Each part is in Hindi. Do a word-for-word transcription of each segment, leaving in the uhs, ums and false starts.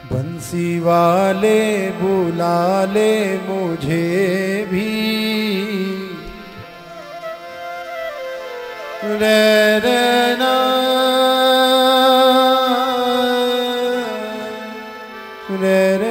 बंसी वाले बुला ले मुझे भी, रे रे ना रे रे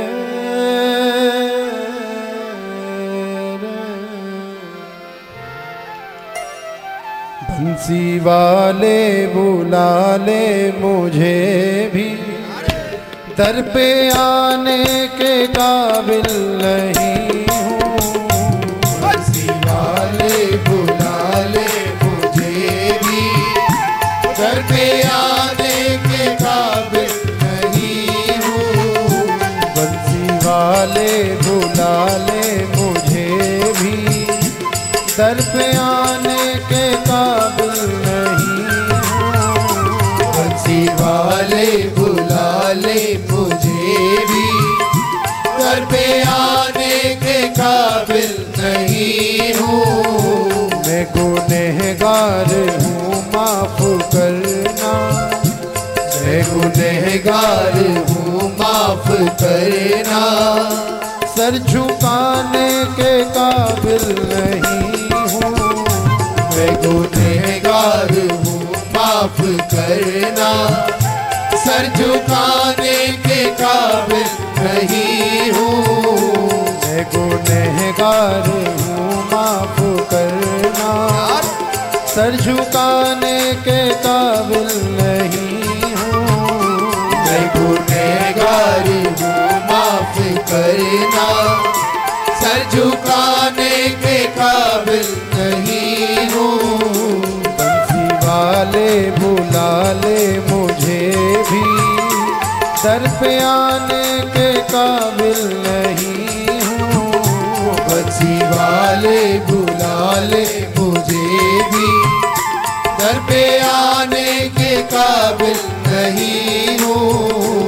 बंसी वाले बुला ले मुझे भी, दर पे आने के काबिल नहीं हूँ। बंसी वाले बुला ले मुझे भी, दर पे आने के काबिल नहीं हूँ। बंसी वाले बुला ले मुझे भी, दर पे आने के काबिल नहीं हूँ। बंसी वाले बुला ले मुझे भी, दर पे आने के काबिल नहीं हूँ। मैं गुनहगार हूँ माफ करना, मैं गुनहगार हूँ माफ करना। सर झुकाने के काबिल नहीं हूँ। मैं गुनहगार हूँ माफ करना, सर झुकाने के काबिल नहीं हूँ। मैं गुनहगार हूँ माफ करना, सर झुकाने के काबिल नहीं हूँ। मैं गुनहगार हूँ माफ करना, सर झुकाने के काबिल नहीं हूँ। बंसी वाले बुला ले मुझे भी, दर पे आने के काबिल नहीं हूँ। बंसी वाले बुला ले मुझे भी, दर पे आने के काबिल नहीं हूँ।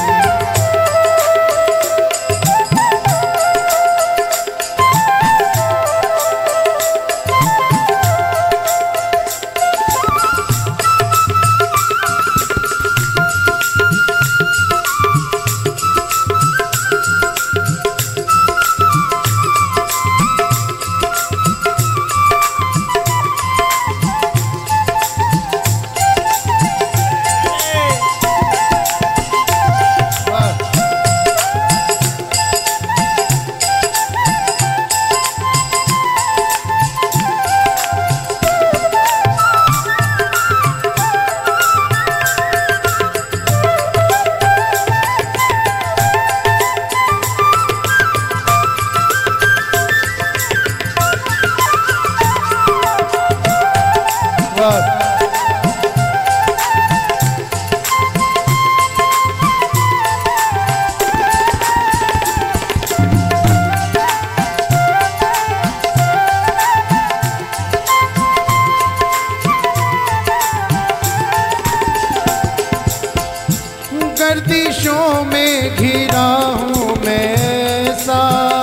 गर्दिशों में घिरा हूँ मैं ऐसा,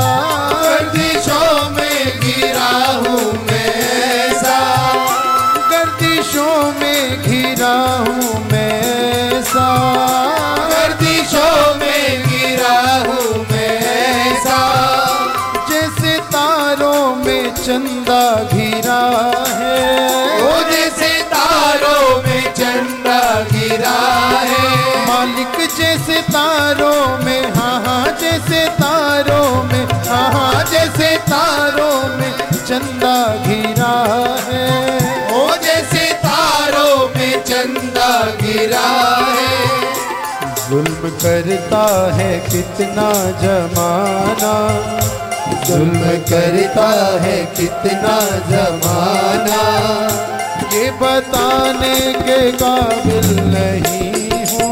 गर्दिशों में घिरा हूँ मैं ऐसा। गर्दिशों में घिरा हूँ मैं ऐसा। गर्दिशों में घिरा हूँ मैं ऐसा। जैसे तारों में चंदा घिरा है, ओ जैसे तारों में चंदा घिरा है। मालिक जैसे तारों में, हाँ हाँ जैसे तारों में, हाँ हाँ जैसे तारों में चंदा घिरा है। ओ जैसे तारों में चंदा घिरा है। जुल्म करता है कितना जमाना, जुल्म करता है कितना जमाना। ये बताने के काबिल नहीं हूँ।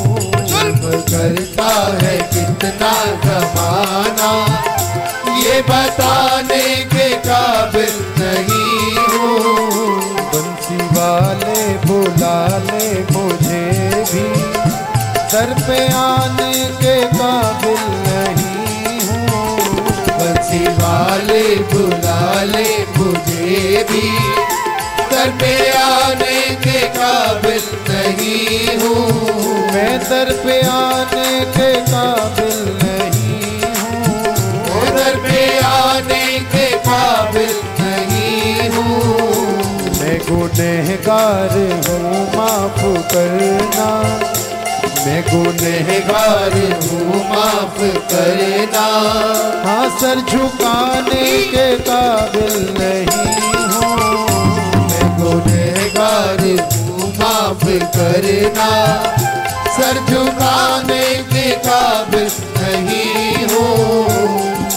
करता है कितना जमाना, ये बताने के काबिल नहीं हूँ। बंसी वाले बुला ले मुझे भी, दर पे आने के काबिल नहीं हूँ। बंसी वाले बुला ले मुझे भी, दर पे आने के काबिल नहीं हूँ। मैं दर पे आने के काबिल नहीं हूँ, दर पे आने के काबिल नहीं हूँ। मैं गुनहगार हूँ माफ करना, मैं गुनहगार हूँ माफ करना। हाँ सर झुकाने के काबिल नहीं हूँ, मैं गुनहगार हूँ माफ करना। सर झुकाने के काबिल नहीं हूँ।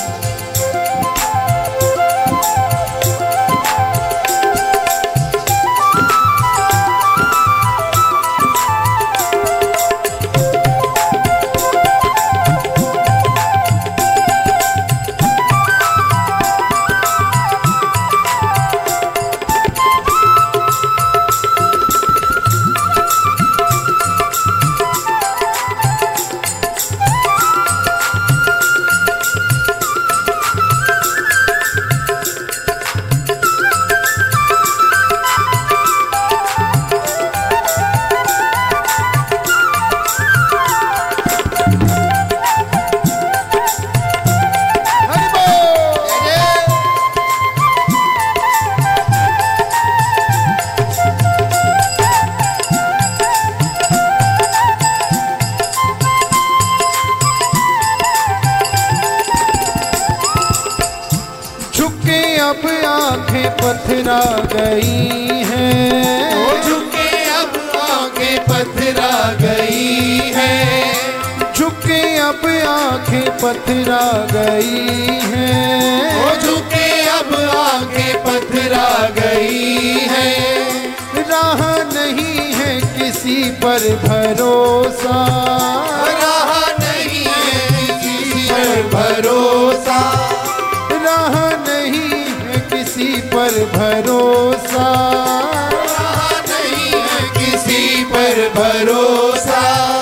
अब आंखें पथरा गई हैं, हो झुके अब आंखें पथरा गई हैं, झुके अब आंखें पथरा गई हैं, हो झुके अब आंखें पथरा गई हैं। राह नहीं है किसी पर भरोसा, राह नहीं है किसी पर भरोसा, राह नहीं है किसी पर भरोसा, राह नहीं है किसी पर भरोसा।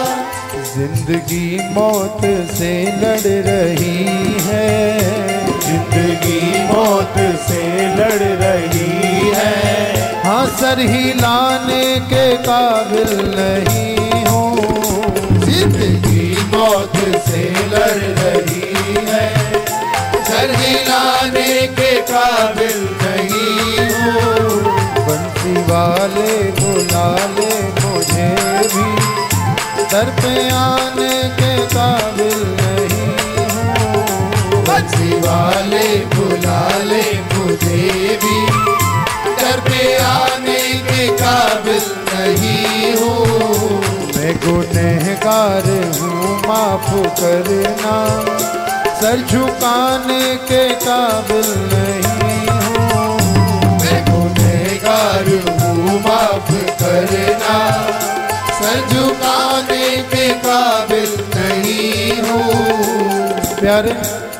जिंदगी मौत से लड़ रही है, जिंदगी मौत से लड़ रही है। हाँ सर हिलाने के काबिल नहीं हूँ, जिंदगी मौत से लड़ रही है। सर हिलाने के काबिल नहीं हूँ। बंसी वाले बुला ले मुझे भी, दर पे आने के काबिल नहीं हूँ। बंसी वाले बुला ले मुझे भी, दर पे आने के काबिल नहीं हूँ। मैं गुनहगार हूँ माफ करना, सर झुकाने के काबिल नहीं हूँ। मैं गुनहगार हूँ माफ करना, सर झुकाने के काबिल नहीं हूँ। प्यारे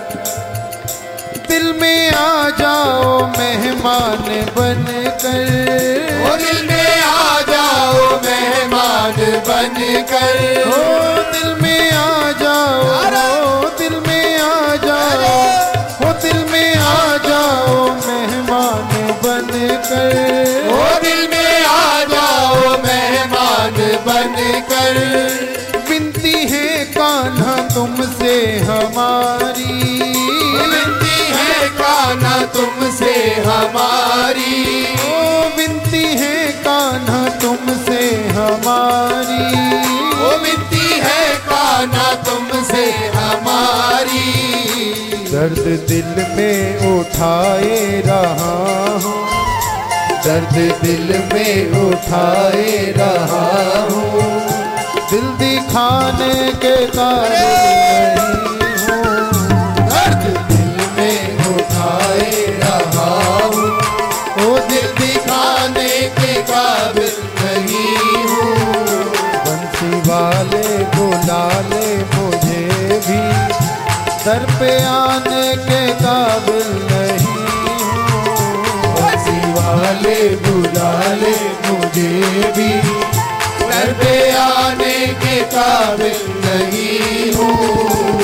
दिल में आ जाओ मेहमान बन कर, ओ दिल में आ जाओ मेहमान बन कर, ओ दिल में आ जाओ, ओ दिल में आ जाओ, ओ दिल में आ जाओ मेहमान बन कर, ओ दिल में आ जाओ मेहमान बन कर। विनती है कान्हा तुमसे हमारी, विनती है कान्हा तुमसे हमारी, ओ विनती है कान्हा तुमसे हमारी, ओ विनती है कान्हा तुमसे हमारी। दर्द दिल में उठाए रहा हूँ, दर्द दिल में उठाए रहा हूँ। दिल दिखाने के काबिल नहीं हूँ, दर्द दिल में उठाए रहा हूँ। ओ दिल दिखाने के काबिल नहीं हूँ। बंसी वाले बुला ले मुझे भी, दर पे आने के काबिल नहीं हूँ। बंसी वाले बुला ले मुझे भी, दर पे आने के काबिल नहीं हूँ।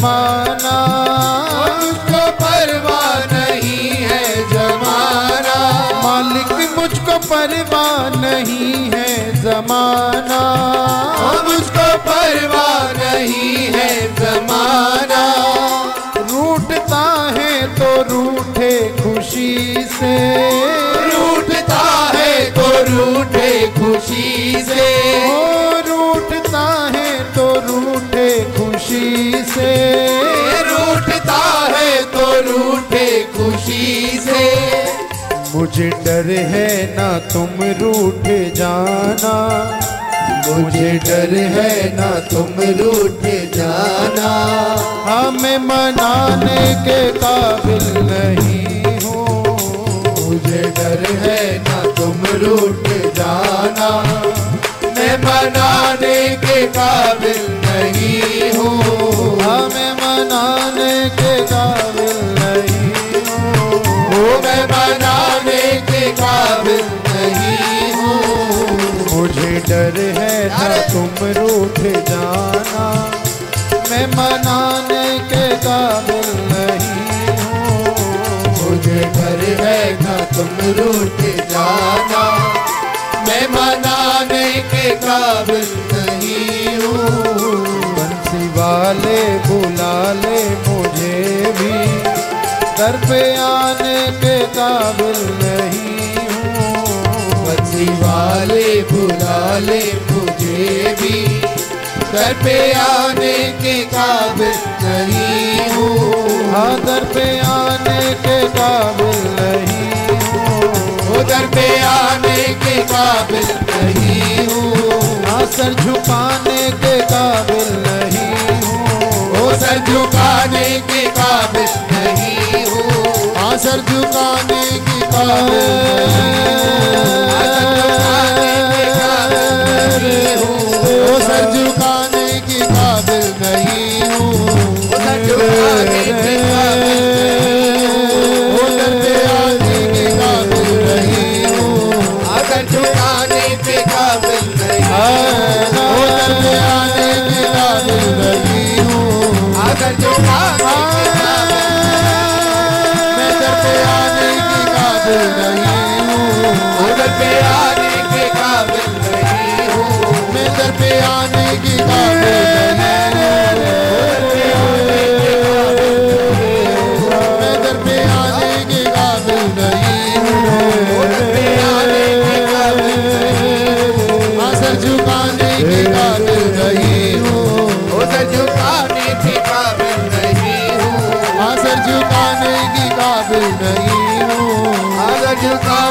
जमाना, मुझको परवाह नहीं है जमाना, मालिक मुझको परवाह नहीं है जमाना, मुझको परवाह नहीं है जमाना। रूठता है तो रूठे खुशी से, रूठता है तो रूठे खुशी से, ओ रूठता है तो रूठे खुशी से, रूठता है तो रूठे खुशी से। मुझे डर है ना तुम रूठ जाना, मुझे डर है ना तुम रूठ जाना, हमें मनाने के काबिल नहीं हो, मुझे डर है ना तुम रूठ जाना, मैं मनाने के काबिल नहीं हूँ, हमें मनाने के काबिल नहीं हो, वो मैं मनाने के काबिल नहीं हूँ। मुझे डर है ना तुम रूठ जाना, मैं मनाने के काबिल नहीं हूँ, मुझे डर है ना तुम रूठ जाना, मैं मनाने के काबिल नहीं हूँ। बंसी वाले बुला ले मुझे भी, दर पे आने के काबिल नहीं हूँ, बंसी वाले बुला ले मुझे भी, दर पे आने के काबिल नहीं हूँ, हाँ दर पे आने के काबिल नहीं हूँ, दर पे आने के काबिल नहीं हूँ, हाँ सर झुकाने के काबिल नहीं हूँ, ओ सर झुकाने के काबिल नहीं हूँ, हाँ सर झुकाने के काबिल नहीं हूँ, ओ सर झुकाने के काबिल नहीं हूँ, ओ सर झुकाने के काबिल ओ दर पे आने के काबिल नहीं हूँ, अगर झुकाने के काबिल नहीं, ओ दर पे आने के काबिल नहीं हूँ, अगर झुकाने के मैं दर पे आने के काबिल नहीं हूँ, उधर पे आने के काबिल नहीं हूँ, मैं दर पे आने के काबिल मैं दर पे आने के काबिल नहीं हूँ, उधर पे आने के काबिल हाँ सर झुकाने के काबिल नहीं हूँ, उधर झुकाने के काबिल नहीं हूँ, हाँ सर झुकाने के काबिल नहीं हूँ, अगर झुका